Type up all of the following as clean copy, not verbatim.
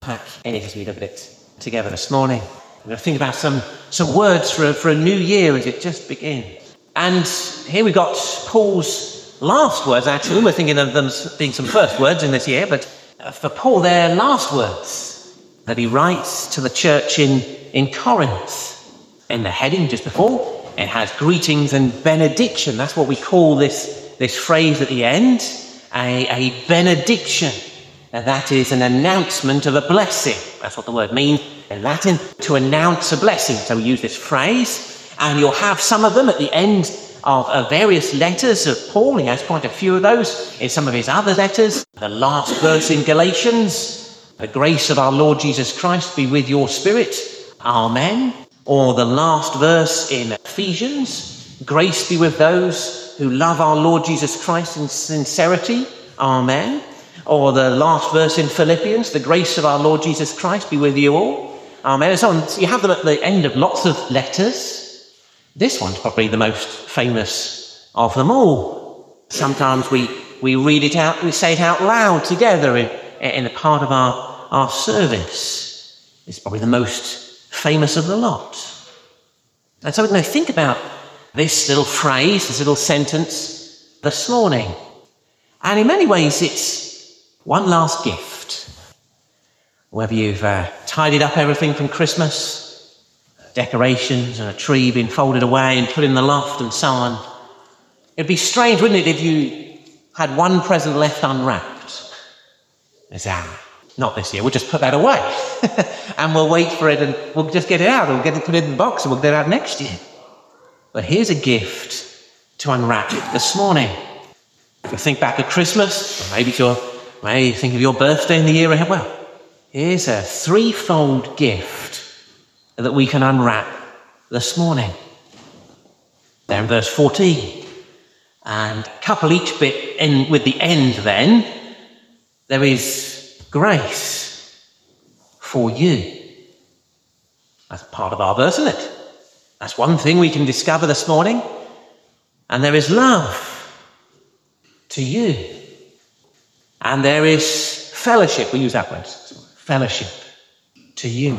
unpack in it as we look at it together this morning. We're going to think about some words for a new year as it just begins. And here we've got Paul's last words, actually. We're thinking of them being some first words in this year, but for Paul, they're last words that he writes to the church in Corinth. In the heading just before, it has greetings and benediction. That's what we call this phrase at the end, a benediction. Now that is an announcement of a blessing. That's what the word means in Latin, to announce a blessing. So we use this phrase, and you'll have some of them at the end of various letters of Paul. He has quite a few of those in some of his other letters. The last verse in Galatians, the grace of our Lord Jesus Christ be with your spirit. Amen. Or the last verse in Ephesians, grace be with those who love our Lord Jesus Christ in sincerity. Amen. Or the last verse in Philippians, the grace of our Lord Jesus Christ be with you all. Amen. And so on. So you have them at the end of lots of letters. This one's probably the most famous of them all. Sometimes we read it out, we say it out loud together in a part of our service. It's probably the most famous of the lot. And so we're going to think about this little phrase, this little sentence this morning. And in many ways, it's one last gift. Whether you've tidied up everything from Christmas, decorations and a tree being folded away and put in the loft and so on. It'd be strange, wouldn't it, if you had one present left unwrapped? Not this year, we'll just put that away. And we'll wait for it and we'll just get it out. We'll get it put in the box and we'll get it out next year. But here's a gift to unwrap this morning. If you think back at Christmas, or maybe you think of your birthday in the year ahead, well, here's a threefold gift that we can unwrap this morning. There in verse 14. And couple each bit in with the end then. There is grace for you. That's part of our verse, isn't it? That's one thing we can discover this morning. And there is love to you. And there is fellowship. We use that word. Fellowship to you.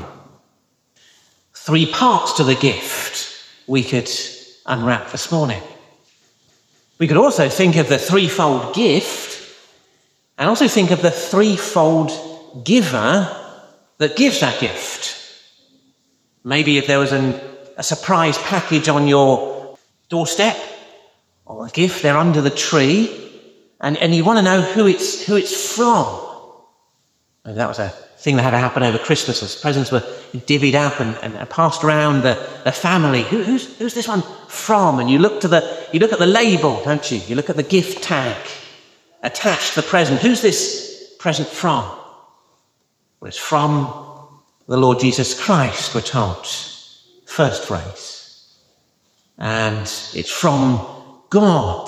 Three parts to the gift we could unwrap this morning. We could also think of the threefold gift and also think of the threefold giver that gives that gift. Maybe if there was a surprise package on your doorstep or a gift there under the tree and you want to know who it's from. Maybe that was a thing that had to happen over Christmas as presents were divvied up and passed around the family. Who's this one from? And you look at the label, don't you? You look at the gift tag attached to the present. Who's this present from? Well, it's from the Lord Jesus Christ, we're told. First phrase. And it's from God.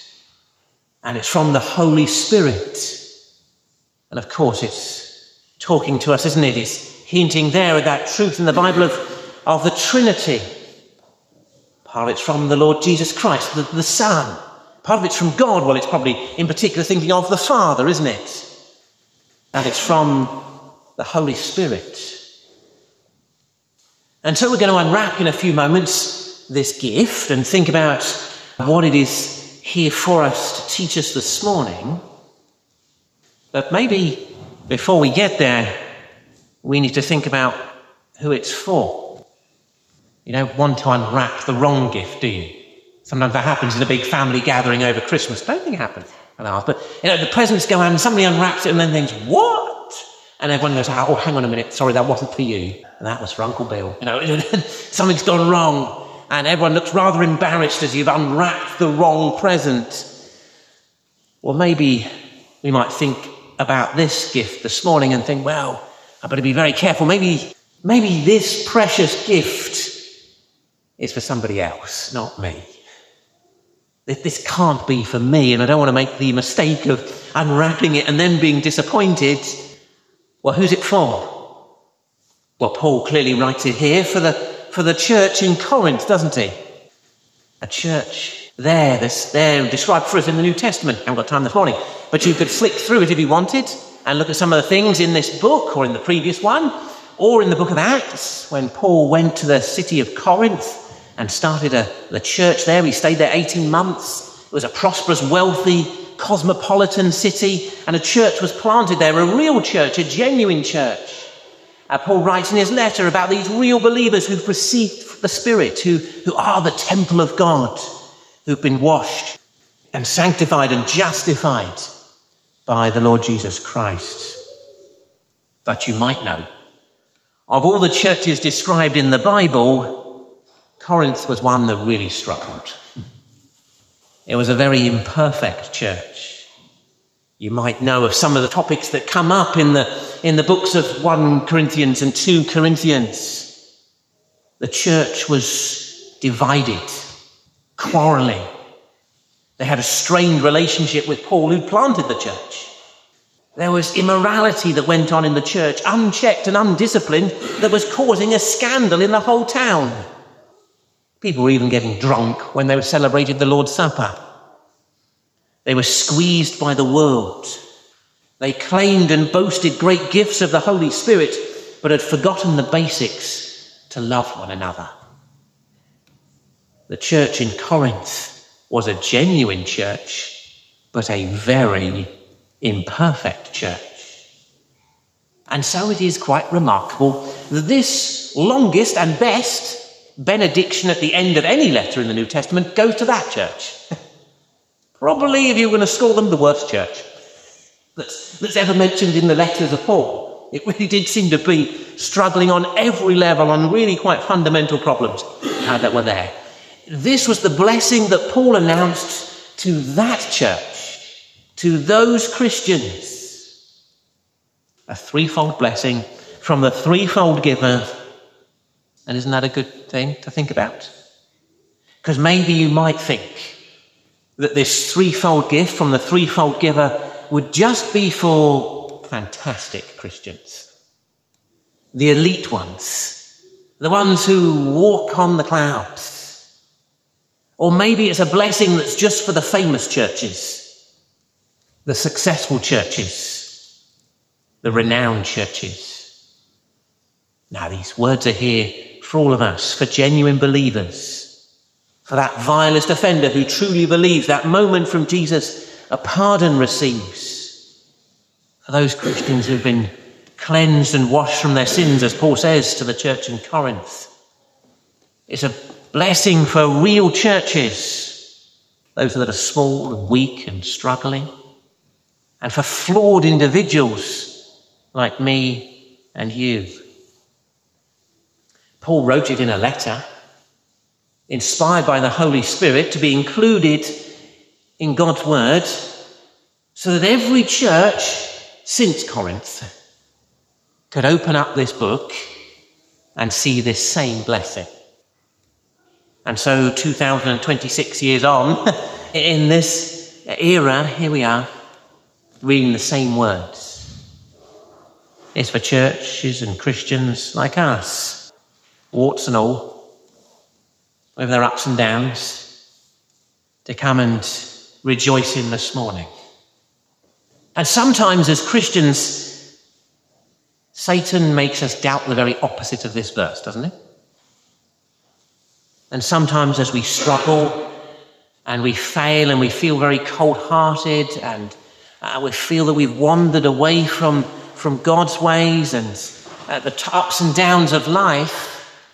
And it's from the Holy Spirit. And of course, it's talking to us, isn't it? It's hinting there at that truth in the Bible of the Trinity. Part of it's from the Lord Jesus Christ, the Son. Part of it's from God. Well, it's probably in particular thinking of the Father, isn't it? And it's from the Holy Spirit. And so we're going to unwrap in a few moments this gift and think about what it is here for us to teach us this morning. But maybe before we get there, we need to think about who it's for. You don't want to unwrap the wrong gift, do you? Sometimes that happens in a big family gathering over Christmas. Don't think it happens at ours. But, the presents go out and somebody unwraps it and then thinks, what? And everyone goes, oh, hang on a minute. Sorry, that wasn't for you. And that was for Uncle Bill. Something's gone wrong. And everyone looks rather embarrassed as you've unwrapped the wrong present. Well, maybe we might think about this gift this morning and think, well, I better be very careful. Maybe this precious gift is for somebody else, not me. This can't be for me, and I don't want to make the mistake of unwrapping it and then being disappointed. Well, who's it for? Well, Paul clearly writes it here for the church in Corinth, doesn't he? A church that's there described for us in the New Testament. I haven't got time this morning, but you could flick through it if you wanted and look at some of the things in this book or in the previous one, or in the book of Acts, when Paul went to the city of Corinth and started the church there. He stayed there 18 months. It was a prosperous, wealthy, cosmopolitan city, and a church was planted there, a real church, a genuine church. Paul writes in his letter about these real believers who've received the Spirit, who are the temple of God, who've been washed and sanctified and justified by the Lord Jesus Christ. But you might know, of all the churches described in the Bible, Corinth was one that really struggled. It was a very imperfect church. You might know of some of the topics that come up in the books of 1 Corinthians and 2 Corinthians. The church was divided, quarreling. They had a strained relationship with Paul, who planted the church. There was immorality that went on in the church, unchecked and undisciplined, that was causing a scandal in the whole town. People were even getting drunk when they celebrated the Lord's Supper. They were squeezed by the world. They claimed and boasted great gifts of the Holy Spirit, but had forgotten the basics to love one another. The church in Corinth was a genuine church, but a very imperfect church. And so it is quite remarkable that this longest and best benediction at the end of any letter in the New Testament goes to that church. Probably, if you were going to score them, the worst church that's ever mentioned in the letters of Paul. It really did seem to be struggling on every level on really quite fundamental problems that were there. This was the blessing that Paul announced to that church, to those Christians. A threefold blessing from the threefold giver. And isn't that a good thing to think about? Because maybe you might think that this threefold gift from the threefold giver would just be for fantastic Christians. The elite ones. The ones who walk on the clouds. Or maybe it's a blessing that's just for the famous churches. The successful churches. The renowned churches. Now these words are here for all of us, for genuine believers, for that vilest offender who truly believes that moment from Jesus, a pardon receives, for those Christians who've been cleansed and washed from their sins, as Paul says to the church in Corinth. It's a blessing for real churches, those that are small and weak and struggling, and for flawed individuals like me and you. Paul wrote it in a letter, inspired by the Holy Spirit, to be included in God's word, so that every church since Corinth could open up this book and see this same blessing. And so 2026 years on, in this era, here we are, reading the same words. It's for churches and Christians like us, warts and all, with their ups and downs, to come and rejoice in this morning. And sometimes as Christians, Satan makes us doubt the very opposite of this verse, doesn't he? And sometimes as we struggle and we fail and we feel very cold-hearted and we feel that we've wandered away from God's ways, and the ups and downs of life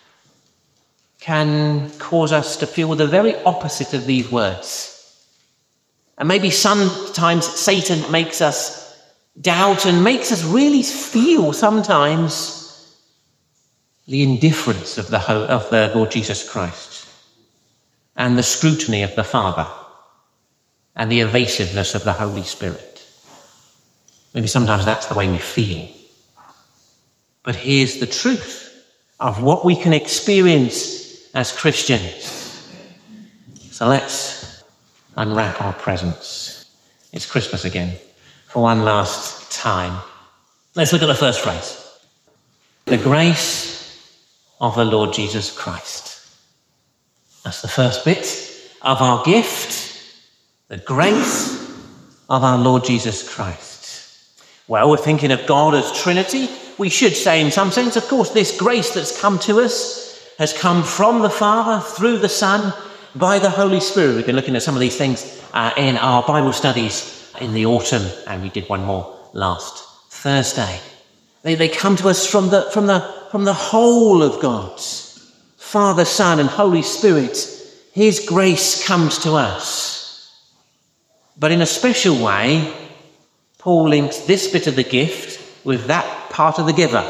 can cause us to feel the very opposite of these words. And maybe sometimes Satan makes us doubt and makes us really feel sometimes the indifference of the Lord Jesus Christ, and the scrutiny of the Father, and the evasiveness of the Holy Spirit. Maybe sometimes that's the way we feel. But here's the truth of what we can experience as Christians. So let's unwrap our presents. It's Christmas again, for one last time. Let's look at the first phrase. The grace of the Lord Jesus Christ. That's the first bit of our gift. The grace of our Lord Jesus Christ. Well, we're thinking of God as Trinity. We should say in some sense, of course, this grace that's come to us has come from the Father, through the Son, by the Holy Spirit. We've been looking at some of these things in our Bible studies in the autumn, and we did one more last Thursday. They come to us from the whole of God. Father, Son, and Holy Spirit. His grace comes to us. But in a special way, Paul links this bit of the gift with that part of the giver.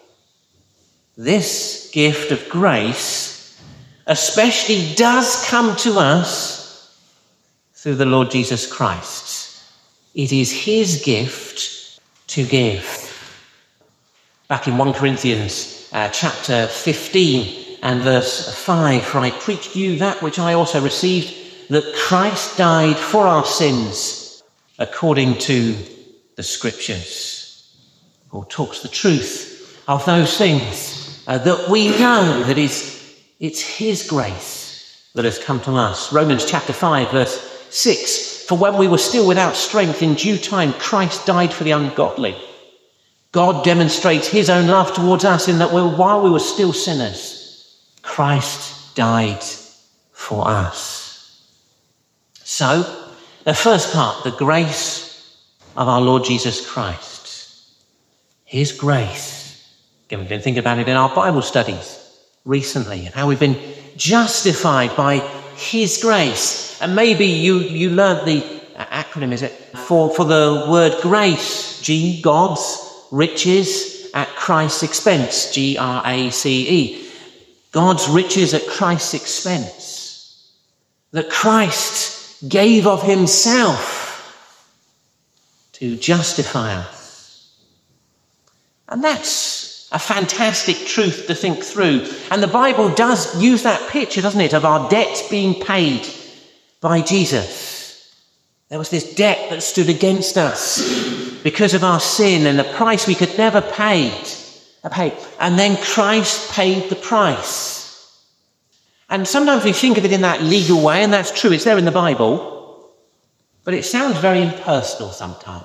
This gift of grace especially does come to us through the Lord Jesus Christ. It is his gift to give. Back in 1 Corinthians chapter 15 and verse 5, for I preached you that which I also received, that Christ died for our sins according to the Scriptures. Paul talks the truth of those things that we know that it's his grace that has come to us. Romans chapter 5 verse 6, for when we were still without strength, in due time Christ died for the ungodly. God demonstrates his own love towards us in that while we were still sinners, Christ died for us. So, the first part, the grace of our Lord Jesus Christ. His grace. Again, we've been thinking about it in our Bible studies recently, and how we've been justified by his grace. And maybe you learned the acronym, is it? For the word grace, G, God's riches at Christ's expense, Grace. God's riches at Christ's expense. That Christ gave of himself to justify us. And that's a fantastic truth to think through. And the Bible does use that picture, doesn't it, of our debt being paid by Jesus. There was this debt that stood against us because of our sin and the price we could never pay. And then Christ paid the price. And sometimes we think of it in that legal way, and that's true, it's there in the Bible, but it sounds very impersonal sometimes.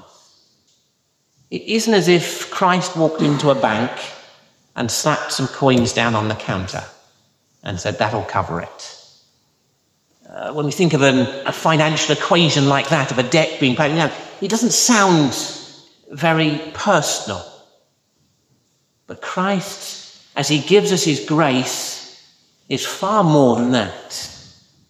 It isn't as if Christ walked into a bank and slapped some coins down on the counter and said, that'll cover it. When we think of a financial equation like that, of a debt being paid, it doesn't sound very personal. But Christ, as he gives us his grace, is far more than that.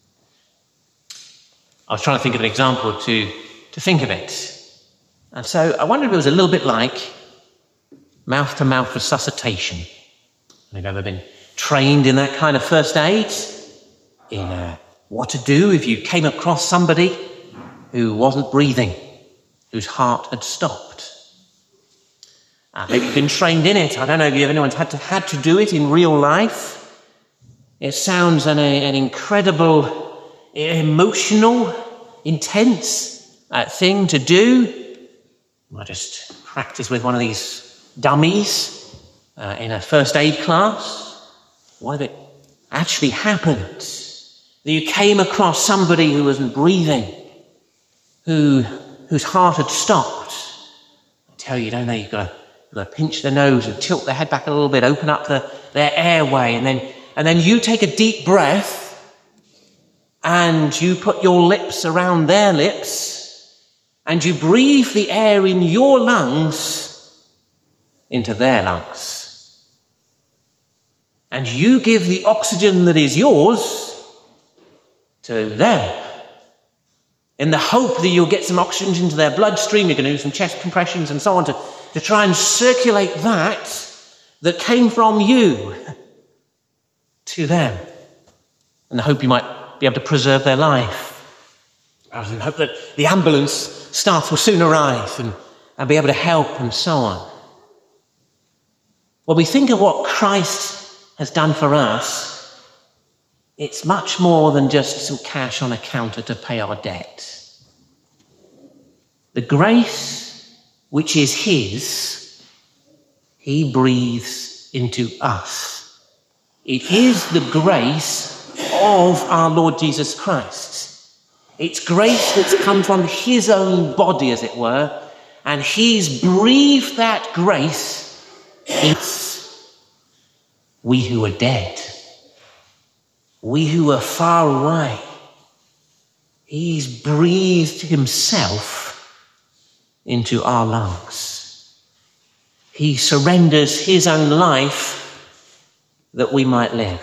I was trying to think of an example to think of it. And so I wondered if it was a little bit like mouth-to-mouth resuscitation. Have you ever been trained in that kind of first aid? In what to do if you came across somebody who wasn't breathing, whose heart had stopped. Maybe you've been trained in it. I don't know if anyone's had to do it in real life. It sounds an incredible, emotional, intense thing to do. I just practice with one of these dummies in a first aid class. What if it actually happened? That you came across somebody who wasn't breathing, whose heart had stopped. I tell you, don't they? You've got to pinch their nose and tilt their head back a little bit, open up their airway, and then you take a deep breath and you put your lips around their lips and you breathe the air in your lungs into their lungs. And you give the oxygen that is yours to them, in the hope that you'll get some oxygen into their bloodstream. You're going to do some chest compressions and so on to try and circulate that came from you to them, in the hope you might be able to preserve their life, rather than hope that the ambulance staff will soon arrive and be able to help and so on. When we think of what Christ has done for us, it's much more than just some cash on a counter to pay our debt. The grace which is his, he breathes into us. It is the grace of our Lord Jesus Christ. It's grace that's come from his own body, as it were, And he's breathed that grace in we who are dead, we who are far away. He's breathed himself into our lungs. He surrenders his own life that we might live.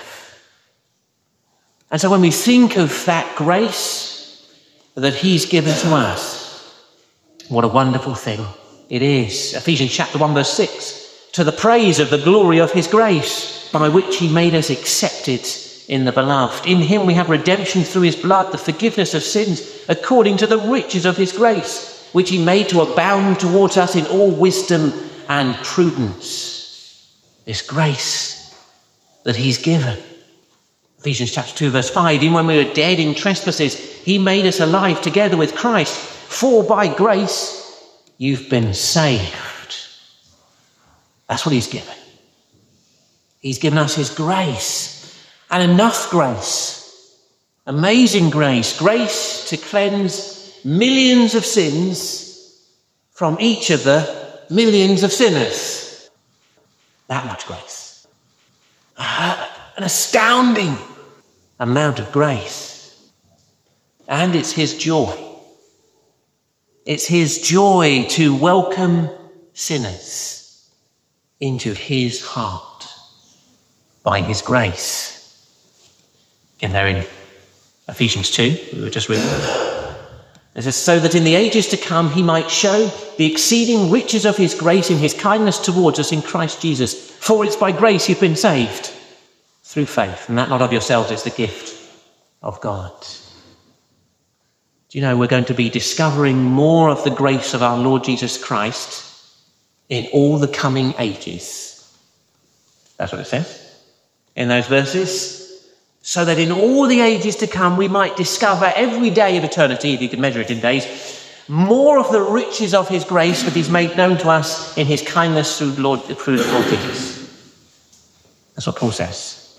And so when we think of that grace that he's given to us, what a wonderful thing it is. Ephesians chapter 1 verse 6, to the praise of the glory of his grace, by which he made us accepted in the beloved. In him we have redemption through his blood, the forgiveness of sins, according to the riches of his grace, which he made to abound towards us in all wisdom and prudence. This grace that he's given. Ephesians chapter 2 verse 5, even when we were dead in trespasses, he made us alive together with Christ. For by grace you've been saved. That's what he's given. He's given us his grace. And enough grace, amazing grace, grace to cleanse millions of sins from each of the millions of sinners. That much grace. An astounding amount of grace. And it's his joy. It's his joy to welcome sinners into his heart by his grace. Again, there in Ephesians 2, we were just reading. It says, so that in the ages to come he might show the exceeding riches of his grace in his kindness towards us in Christ Jesus. For it's by grace you've been saved through faith, and that not of yourselves is the gift of God. Do you know we're going to be discovering more of the grace of our Lord Jesus Christ in all the coming ages? That's what it says in those verses. So that in all the ages to come, we might discover every day of eternity, if you could measure it in days, more of the riches of his grace that he's made known to us in his kindness through the Lord Jesus. That's what Paul says.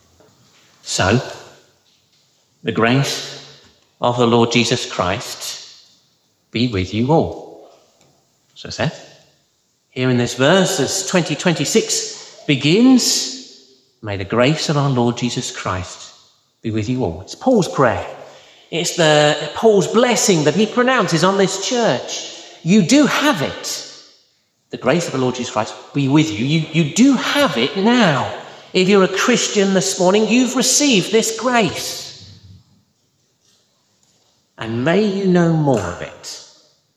So, the grace of the Lord Jesus Christ be with you all. So it says. Here in this verse, as 2026 begins, may the grace of our Lord Jesus Christ be with you all. It's Paul's prayer. It's Paul's blessing that he pronounces on this church. You do have it. The grace of the Lord Jesus Christ be with you. You do have it now. If you're a Christian this morning, you've received this grace. And may you know more of it.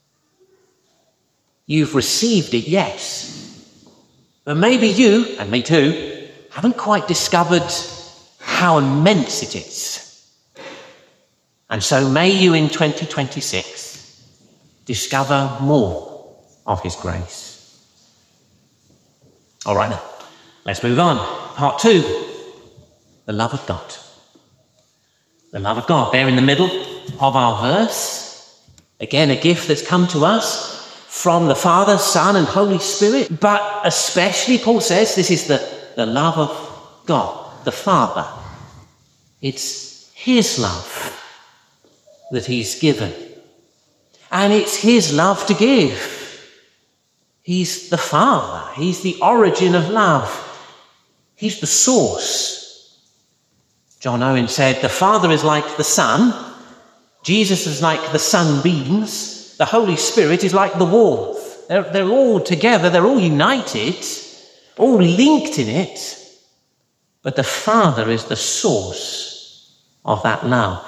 You've received it, yes. But maybe you, and me too, haven't quite discovered how immense it is. And so may you in 2026 discover more of his grace. All right, now, let's move on. Part 2, the love of God. The love of God, there in the middle of our verse. Again, a gift that's come to us from the Father, Son, and Holy Spirit. But especially, Paul says, this is the love of God, the Father. It's his love that he's given. And it's his love to give. He's the Father. He's the origin of love. He's the source. John Owen said, the Father is like the sun. Jesus is like the sunbeams. The Holy Spirit is like the warmth. They're all together. They're all united. All linked in it, but the Father is the source of that love.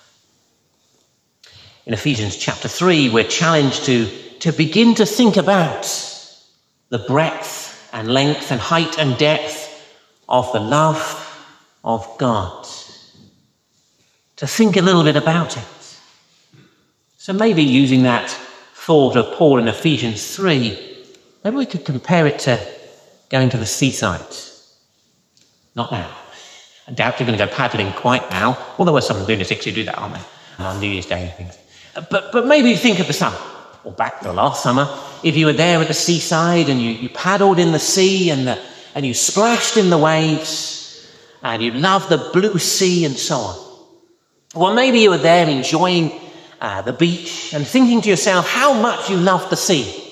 In Ephesians chapter 3, we're challenged to begin to think about the breadth and length and height and depth of the love of God. To think a little bit about it. So maybe using that thought of Paul in Ephesians 3, maybe we could compare it to going to the seaside. Not now. I doubt you're going to go paddling quite now. Well, there were some lunatics who do that, aren't they? On New Year's Day and things. But maybe think of the summer, or back to last summer, if you were there at the seaside and you paddled in the sea and you splashed in the waves and you loved the blue sea and so on. Well, maybe you were there enjoying the beach and thinking to yourself how much you love the sea.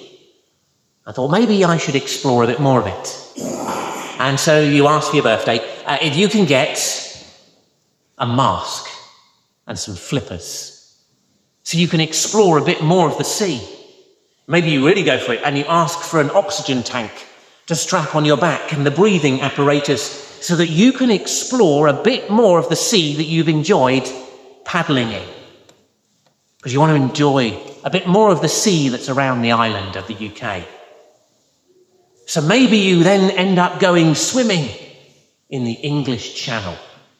I thought maybe I should explore a bit more of it. And so you ask for your birthday if you can get a mask and some flippers so you can explore a bit more of the sea. Maybe you really go for it and you ask for an oxygen tank to strap on your back and the breathing apparatus so that you can explore a bit more of the sea that you've enjoyed paddling in. Because you want to enjoy a bit more of the sea that's around the island of the UK. So maybe you then end up going swimming in the English Channel.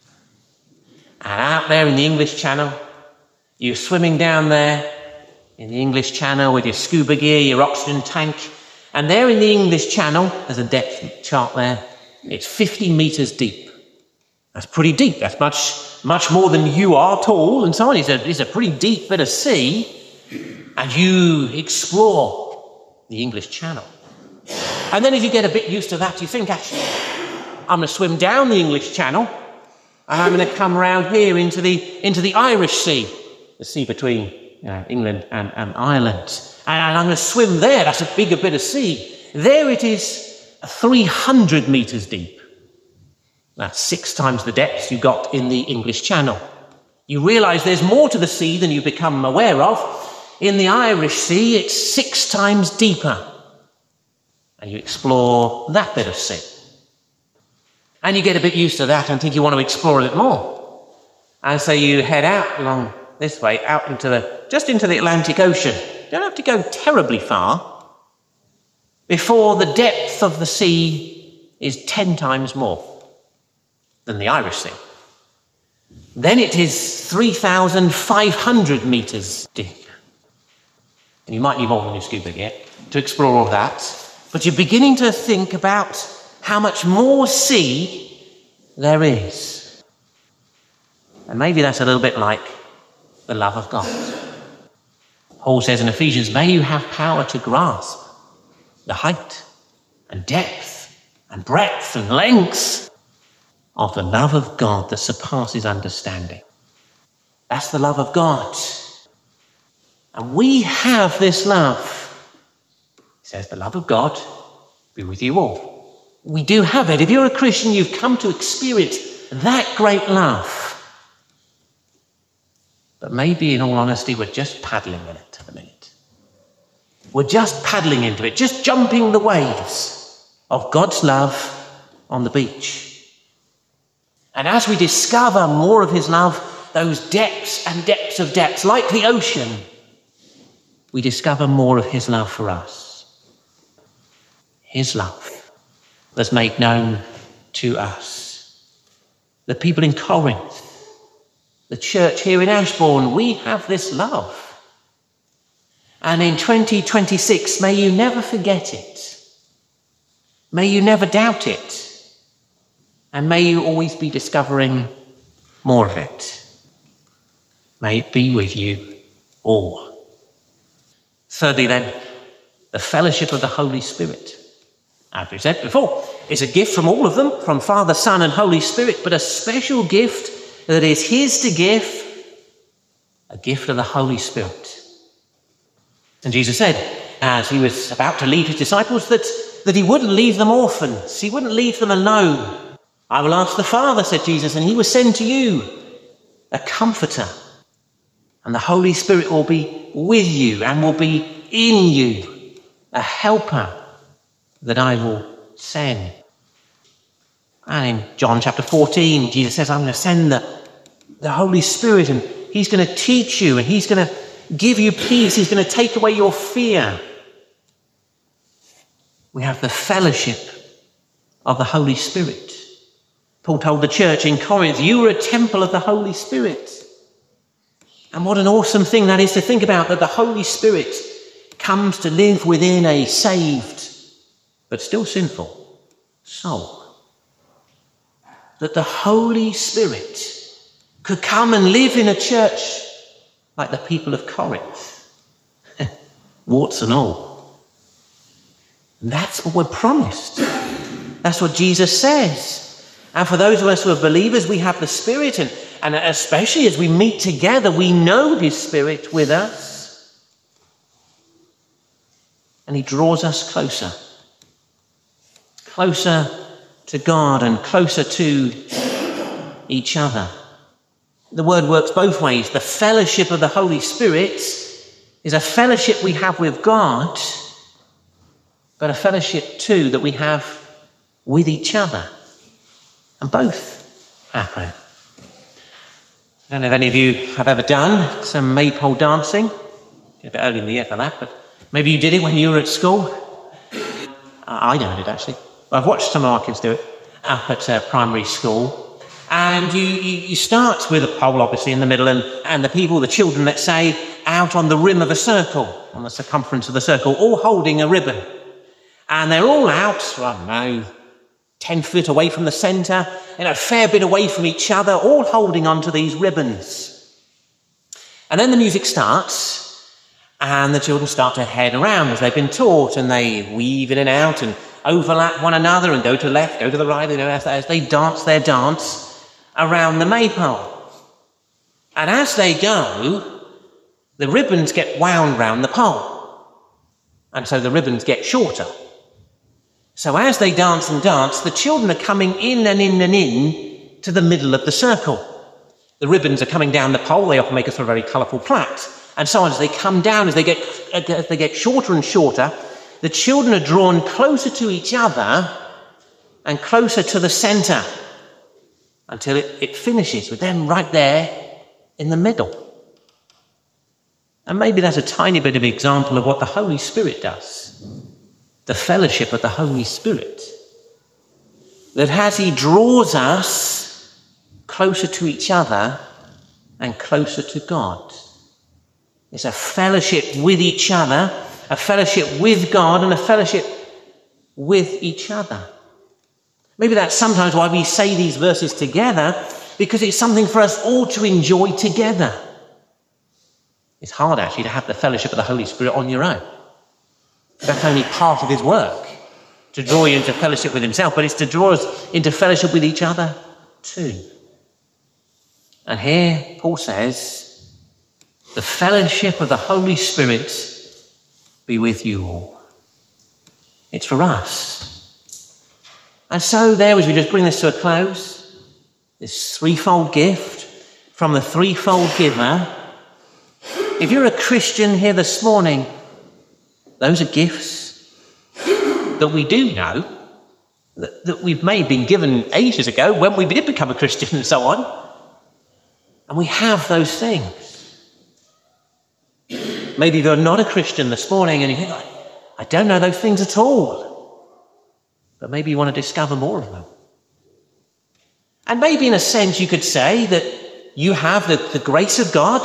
And out there in the English Channel, you're swimming down there in the English Channel with your scuba gear, your oxygen tank. And there in the English Channel, there's a depth chart there. It's 50 metres deep. That's pretty deep. That's much more than you are tall and so on. It's a pretty deep bit of sea. And you explore the English Channel. And then as you get a bit used to that, you think, actually, I'm going to swim down the English Channel and I'm going to come around here into the Irish Sea, the sea between England and Ireland. And I'm going to swim there. That's a bigger bit of sea. There it is 300 metres deep. That's 6 times the depth you got in the English Channel. You realise there's more to the sea than you become aware of. In the Irish Sea, it's 6 times deeper. And you explore that bit of sea. And you get a bit used to that and think you want to explore a bit more. And so you head out along this way, out into the Atlantic Ocean. You don't have to go terribly far before the depth of the sea is 10 times more than the Irish Sea. Then it is 3,500 metres deep. And you might need more than your scuba gear to explore all that. But you're beginning to think about how much more sea there is. And maybe that's a little bit like the love of God. Paul says in Ephesians, may you have power to grasp the height and depth and breadth and length of the love of God that surpasses understanding. That's the love of God. And we have this love. He says, the love of God be with you all. We do have it. If you're a Christian, you've come to experience that great love. But maybe, in all honesty, we're just paddling in it at the minute. We're just paddling into it, just jumping the waves of God's love on the beach. And as we discover more of his love, those depths and depths of depths, like the ocean, we discover more of his love for us. His love was made known to us. The people in Corinth, the church here in Ashbourne, we have this love. And in 2026, may you never forget it. May you never doubt it. And may you always be discovering more of it. May it be with you all. Thirdly then, the fellowship of the Holy Spirit. As we said before, it's a gift from all of them, from Father, Son and Holy Spirit, but a special gift that is his to give, a gift of the Holy Spirit. And Jesus said, as he was about to leave his disciples, that he wouldn't leave them orphans. He wouldn't leave them alone. I will ask the Father, said Jesus, and he will send to you a comforter. And the Holy Spirit will be with you and will be in you, a helper that I will send. And in John chapter 14, Jesus says, I'm going to send the Holy Spirit and he's going to teach you and he's going to give you peace. He's going to take away your fear. We have the fellowship of the Holy Spirit. Paul told the church in Corinth, you are a temple of the Holy Spirit. And what an awesome thing that is to think about, that the Holy Spirit comes to live within a saved but still sinful soul. That the Holy Spirit could come and live in a church like the people of Corinth. Warts and all. And that's what we're promised. That's what Jesus says. And for those of us who are believers, we have the Spirit, and especially as we meet together, we know his Spirit with us. and he draws us closer. Closer to God and closer to each other. The word works both ways. The fellowship of the Holy Spirit is a fellowship we have with God, but a fellowship too that we have with each other. And both happen. I don't know if any of you have ever done some maypole dancing. A bit early in the year for that, but maybe you did it when you were at school. I never did, actually. I've watched some of our kids do it up at primary school. And you start with a pole, obviously, in the middle, and the children, let's say, out on the rim of a circle, on the circumference of the circle, all holding a ribbon. And they're all out, 10 foot away from the centre, a fair bit away from each other, all holding onto these ribbons. And then the music starts, and the children start to head around as they've been taught, and they weave in and out and overlap one another and go to the left, go to the right, as they dance their dance around the maypole. And as they go, the ribbons get wound round the pole. And so the ribbons get shorter. So as they dance and dance, the children are coming in and in and in to the middle of the circle. The ribbons are coming down the pole. They often make a sort of very colourful plait. And so as they come down, as they get shorter and shorter, the children are drawn closer to each other and closer to the centre until it finishes with them right there in the middle. And maybe that's a tiny bit of an example of what the Holy Spirit does. The fellowship of the Holy Spirit. That as he draws us closer to each other and closer to God. It's a fellowship with each other, a fellowship with God, and a fellowship with each other. Maybe that's sometimes why we say these verses together, because it's something for us all to enjoy together. It's hard, actually, to have the fellowship of the Holy Spirit on your own. That's only part of his work, to draw you into fellowship with himself, but it's to draw us into fellowship with each other too. And here Paul says, the fellowship of the Holy Spirit be with you all. It's for us. And so there, as we just bring this to a close, this threefold gift from the threefold giver. If you're a Christian here this morning, those are gifts that we do know, that we've may have been given ages ago when we did become a Christian and so on. And we have those things. Maybe you're not a Christian this morning and you think, I don't know those things at all. But maybe you want to discover more of them. And maybe in a sense you could say that you have the grace of God,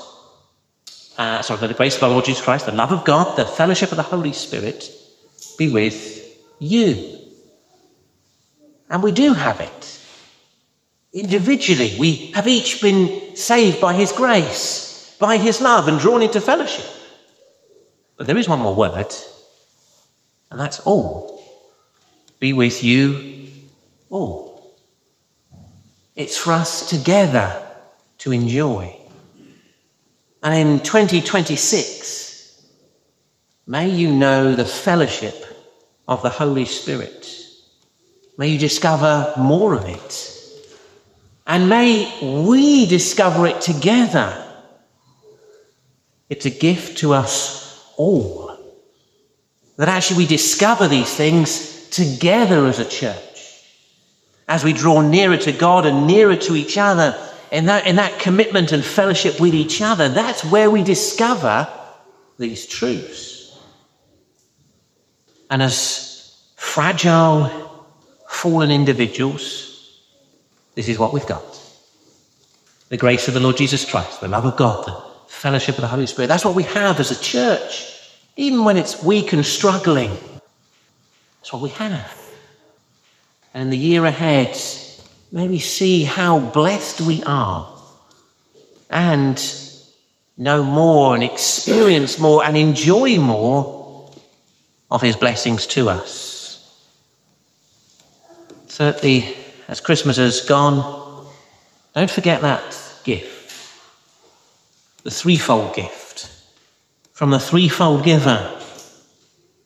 the grace of our Lord Jesus Christ, the love of God, the fellowship of the Holy Spirit be with you. And we do have it. Individually, we have each been saved by his grace, by his love, and drawn into fellowship. But there is one more word, and that's all. Be with you all. It's for us together to enjoy. And in 2026, may you know the fellowship of the Holy Spirit. May you discover more of it. And may we discover it together. It's a gift to us all. That actually we discover these things together as a church. As we draw nearer to God and nearer to each other, in that commitment and fellowship with each other, that's where we discover these truths. And as fragile, fallen individuals, this is what we've got. The grace of the Lord Jesus Christ, the love of God, the fellowship of the Holy Spirit. That's what we have as a church. Even when it's weak and struggling, that's what we have. And in the year ahead, may we see how blessed we are and know more and experience more and enjoy more of his blessings to us. Thirdly, as Christmas has gone, don't forget that gift, the threefold gift from the threefold giver.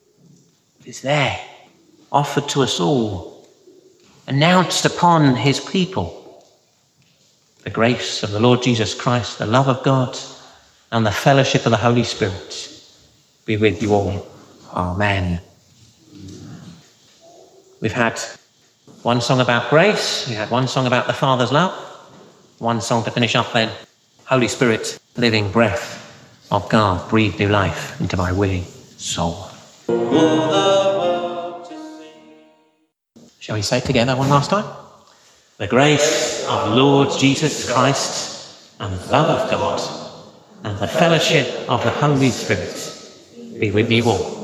is there, offered to us all, announced upon his people. The grace of the Lord Jesus Christ, the love of God, and the fellowship of the Holy Spirit be with you all. Amen. We've had one song about grace, we had one song about the Father's love, one song to finish off then, Holy Spirit, living breath of God, breathe new life into my willing soul. Shall we say it together one last time? The grace of Lord Jesus Christ and the love of God and the fellowship of the Holy Spirit be with you all.